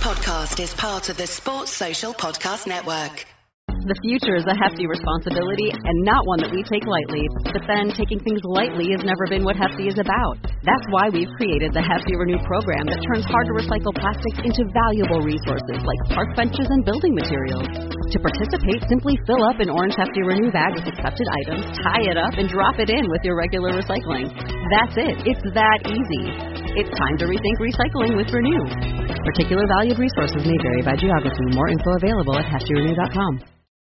podcast is part of the Sports Social Podcast Network. The future is a hefty responsibility and not one that we take lightly. But then, taking things lightly has never been what Hefty is about. That's why we've created the Hefty Renew program that turns hard-to-recycle plastics into valuable resources like park benches and building materials. To participate, simply fill up an orange Hefty Renew bag with accepted items, tie it up, and drop it in with your regular recycling. That's it. It's that easy. It's time to rethink recycling with Renew. Particular valued resources may vary by geography. More info available at heftyrenew.com.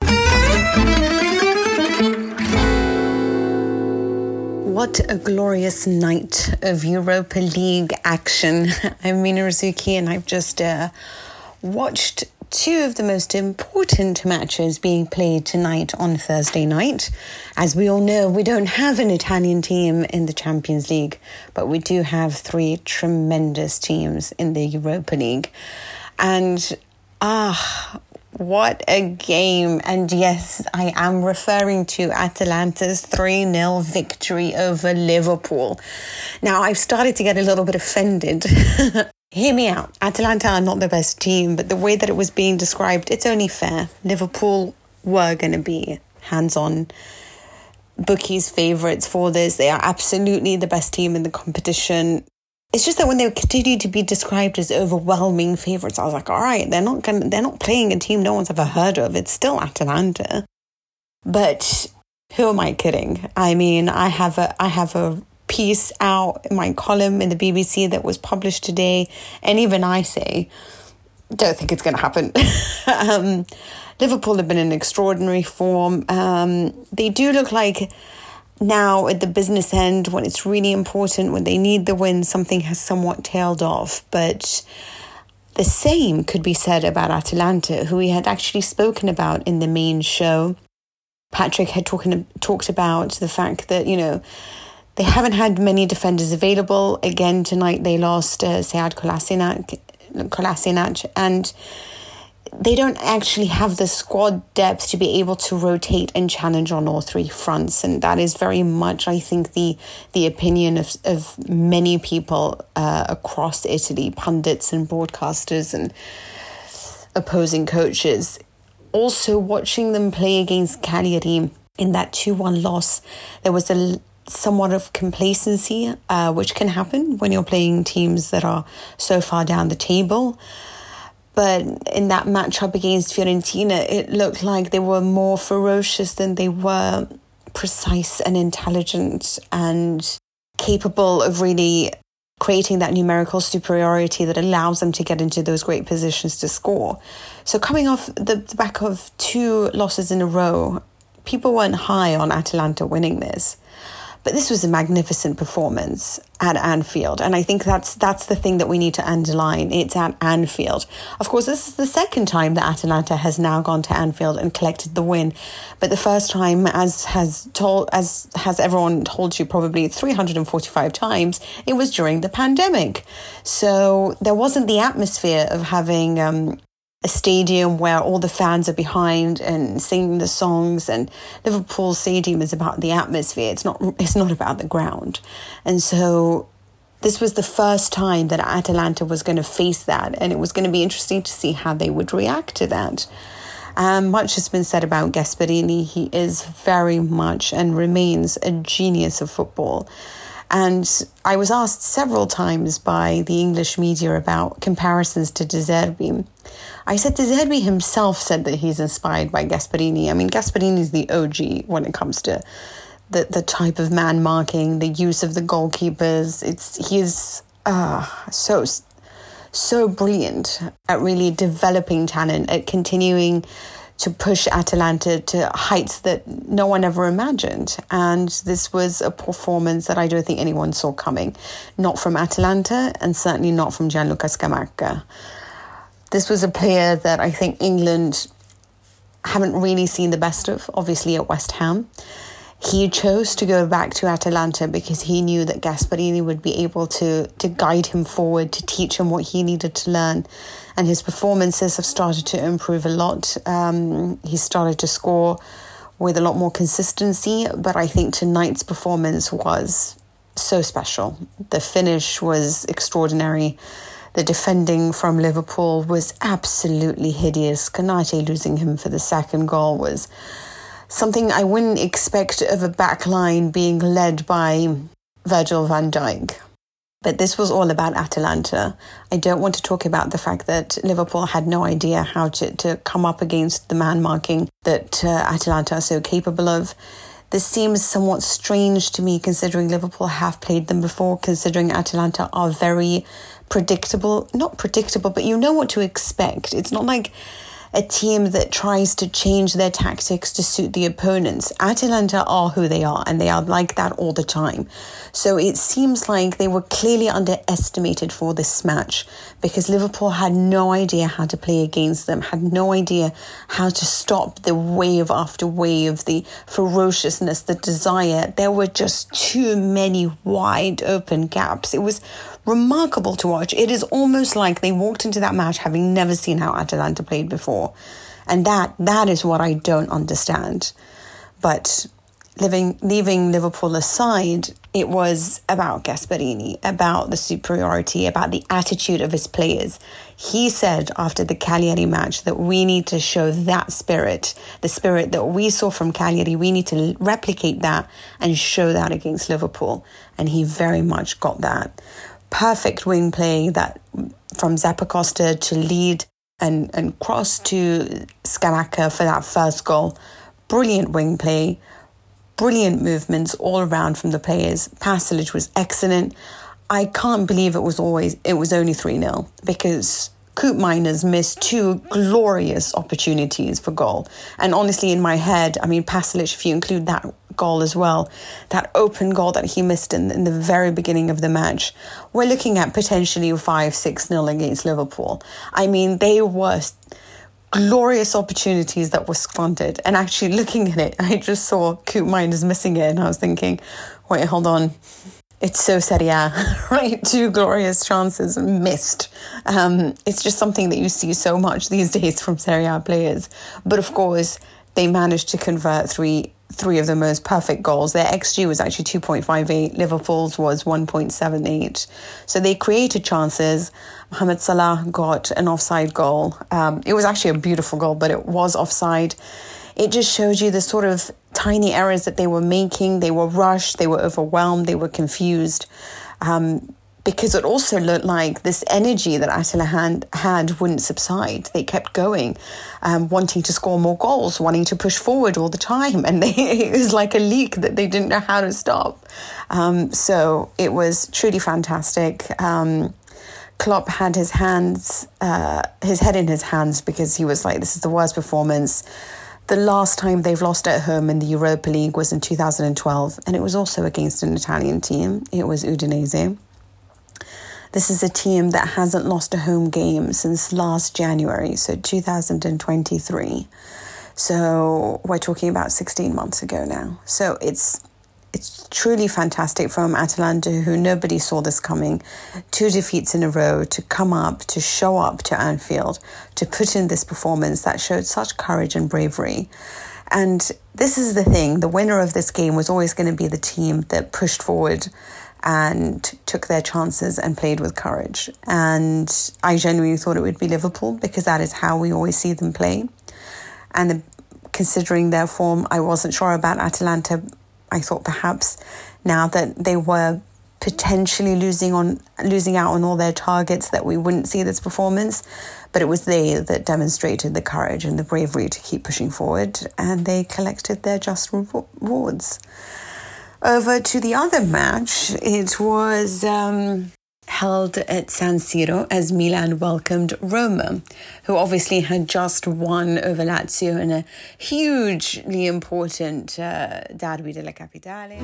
What a glorious night of Europa League action. I'm Mina Rizuki, and I've just watched two of the most important matches being played tonight on Thursday night. As we all know, we don't have an Italian team in the Champions League, but we do have three tremendous teams in the Europa League. And what a game. And yes, I am referring to Atalanta's 3-0 victory over Liverpool. Now, I've started to get a little bit offended. Hear me out. Atalanta are not the best team, but the way that it was being described, it's only fair. Liverpool were going to be hands-on bookies' favourites for this. They are absolutely the best team in the competition. It's just that when they continue to be described as overwhelming favourites, I was like, all right, they're not playing a team no one's ever heard of. It's still Atalanta. But who am I kidding? I mean, I have a piece out in my column in the BBC that was published today, and even I say, don't think it's going to happen. Liverpool have been in extraordinary form. They do look like now at the business end, when it's really important, when they need the win, something has somewhat tailed off. But the same could be said about Atalanta, who we had actually spoken about in the main show. Patrick had talked about the fact that, they haven't had many defenders available. Again, tonight they lost Sead Kolasinac, and they don't actually have the squad depth to be able to rotate and challenge on all three fronts. And that is very much, I think, the opinion of many people across Italy, pundits and broadcasters and opposing coaches. Also, watching them play against Cagliari in that 2-1 loss, there was somewhat of complacency, which can happen when you're playing teams that are so far down the table. But in that matchup against Fiorentina, it looked like they were more ferocious than they were precise and intelligent and capable of really creating that numerical superiority that allows them to get into those great positions to score. So coming off the back of 2 losses in a row, people weren't high on Atalanta winning this. But this was a magnificent performance at Anfield. And I think that's the thing that we need to underline. It's at Anfield. Of course, this is the second time that Atalanta has now gone to Anfield and collected the win. But the first time, as has everyone told you probably 345 times, it was during the pandemic. So there wasn't the atmosphere of having a stadium where all the fans are behind and singing the songs, and Liverpool Stadium is about the atmosphere. It's not about the ground. And so this was the first time that Atalanta was going to face that, and it was going to be interesting to see how they would react to that. Much has been said about Gasperini. He is very much and remains a genius of football. And I was asked several times by the English media about comparisons to De Zerbi. I said De Zerbi himself said that he's inspired by Gasperini. I mean, Gasperini is the OG when it comes to the type of man marking, the use of the goalkeepers. He's so brilliant at really developing talent, at continuing to push Atalanta to heights that no one ever imagined. And this was a performance that I don't think anyone saw coming. Not from Atalanta, and certainly not from Gianluca Scamacca. This was a player that I think England haven't really seen the best of, obviously at West Ham. He chose to go back to Atalanta because he knew that Gasperini would be able to guide him forward, to teach him what he needed to learn. And his performances have started to improve a lot. He started to score with a lot more consistency, but I think tonight's performance was so special. The finish was extraordinary. The defending from Liverpool was absolutely hideous. Konate losing him for the second goal was something I wouldn't expect of a back line being led by Virgil van Dijk. But this was all about Atalanta. I don't want to talk about the fact that Liverpool had no idea how to come up against the man marking that Atalanta are so capable of. This seems somewhat strange to me considering Liverpool have played them before, considering Atalanta are very predictable. Not predictable, but you know what to expect. It's not like a team that tries to change their tactics to suit the opponents. Atalanta are who they are, and they are like that all the time. So it seems like they were clearly underestimated for this match because Liverpool had no idea how to play against them, had no idea how to stop the wave after wave, the ferociousness, the desire. There were just too many wide open gaps. It was remarkable to watch. It is almost like they walked into that match having never seen how Atalanta played before. And that is what I don't understand. But leaving Liverpool aside, it was about Gasperini, about the superiority, about the attitude of his players. He said after the Cagliari match that we need to show that spirit, the spirit that we saw from Cagliari. We need to replicate that and show that against Liverpool. And he very much got that. Perfect wing play that from Zappacosta to lead and cross to Scamacca for that first goal. Brilliant wing play, brilliant movements all around from the players. Passage was excellent. I can't believe it was only 3-0 because Koopmeiners missed two glorious opportunities for goal. And honestly, in my head, Pasalic, if you include that goal as well, that open goal that he missed in the very beginning of the match, we're looking at potentially 5-6-0 against Liverpool. They were glorious opportunities that were squandered. And actually looking at it, I just saw Koopmeiners missing it and I was thinking, wait, hold on. It's so Serie A, right? Two glorious chances missed. It's just something that you see so much these days from Serie A players. But of course, they managed to convert three of the most perfect goals. Their XG was actually 2.58. Liverpool's was 1.78. So they created chances. Mohamed Salah got an offside goal. It was actually a beautiful goal, but it was offside. It just shows you the sort of tiny errors that they were making. They were rushed, they were overwhelmed, they were confused. Because it also looked like this energy that Atalanta had wouldn't subside. They kept going, wanting to score more goals, wanting to push forward all the time. And it was like a leak that they didn't know how to stop. So it was truly fantastic. Klopp had his head in his hands because he was like, this is the worst performance. The last time they've lost at home in the Europa League was in 2012, and it was also against an Italian team. It was Udinese. This is a team that hasn't lost a home game since last January, so 2023. So we're talking about 16 months ago now. So it's truly fantastic from Atalanta, who nobody saw this coming. 2 defeats in a row, to come up, to show up to Anfield, to put in this performance that showed such courage and bravery. And this is the thing, the winner of this game was always going to be the team that pushed forward and took their chances and played with courage. And I genuinely thought it would be Liverpool because that is how we always see them play. And considering their form, I wasn't sure about Atalanta. I thought perhaps now that they were potentially losing out on all their targets that we wouldn't see this performance, but it was they that demonstrated the courage and the bravery to keep pushing forward, and they collected their just rewards. Over to the other match, it was held at San Siro as Milan welcomed Roma, who obviously had just won over Lazio in a hugely important Derby della Capitale.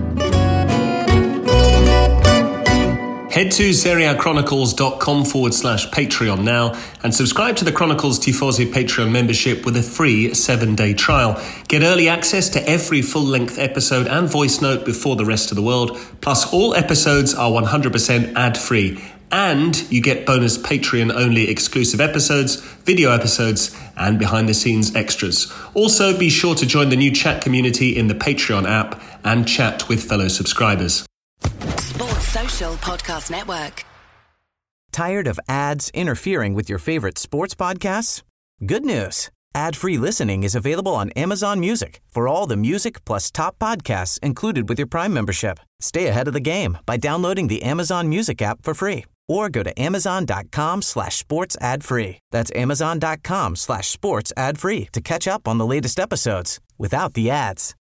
Head to SerieAChronicles.com/Patreon now and subscribe to the Chronicles Tifosi Patreon membership with a free 7-day trial. Get early access to every full-length episode and voice note before the rest of the world. Plus, all episodes are 100% ad-free. And you get bonus Patreon-only exclusive episodes, video episodes, and behind-the-scenes extras. Also, be sure to join the new chat community in the Patreon app and chat with fellow subscribers. Sports Social Podcast Network. Tired of ads interfering with your favorite sports podcasts? Good news. Ad-free listening is available on Amazon Music for all the music plus top podcasts included with your Prime membership. Stay ahead of the game by downloading the Amazon Music app for free or go to amazon.com/sports ad free. That's amazon.com/sports ad free to catch up on the latest episodes without the ads.